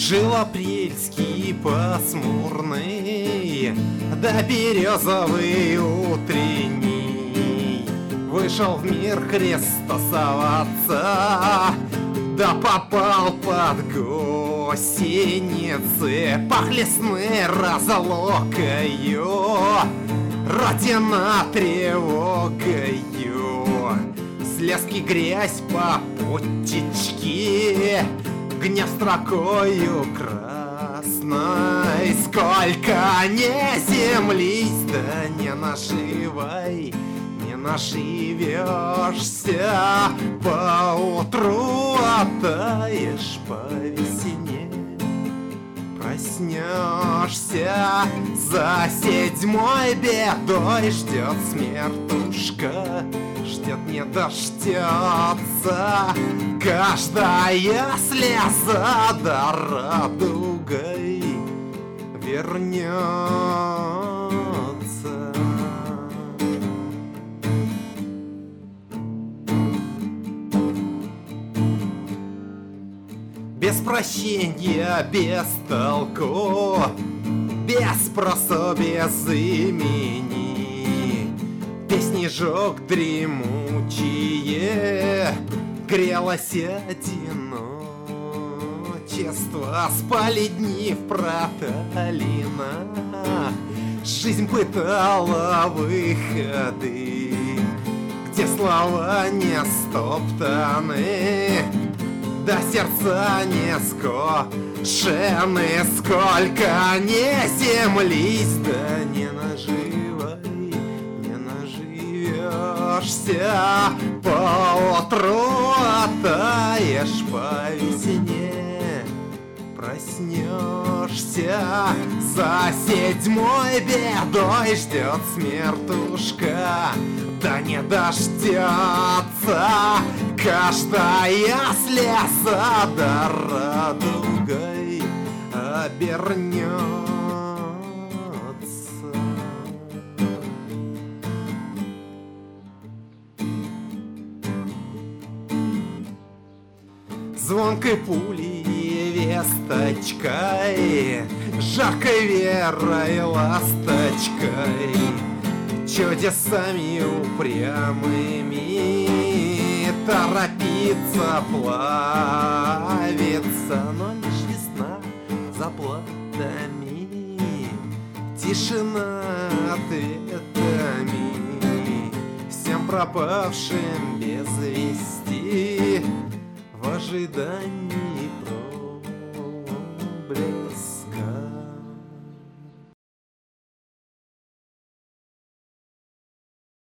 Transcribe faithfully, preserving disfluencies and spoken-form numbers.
Жил апрельский пасмурный, да березовый утренний. Вышел в мир христосоваться, да попал под гусеницы. Пахли сны разлукою, родина тревогою. Слезки грязь по путечке, гнев строкою красной. Сколько не землись, да не наживай, не наживешься. Поутру оттаешь, по весне проснешься. За седьмой бедой ждет смертушка, ждет не дождется. Каждая слеза да радугой вернется. Без прощения, без толку, без спросу, без имени. Песни жёг дремучие, грелось одиночество. Спали дни в проталинах, жизнь пытала выходы, где слова не стоптаны, да сердца не скошены. Сколько не землись, да не наживай, не наживешься. Поутру оттаешь, по весне проснешься. За седьмой бедой ждет смертушка, да не дождется. Каждая слеза да радугой обернется. Звонкой пулей весточкой, жаркой верой ласточкой, чудесами упрямыми торопиться плавиться. Но лишь весна за платами, тишина ответами всем пропавшим без вести в ожидании.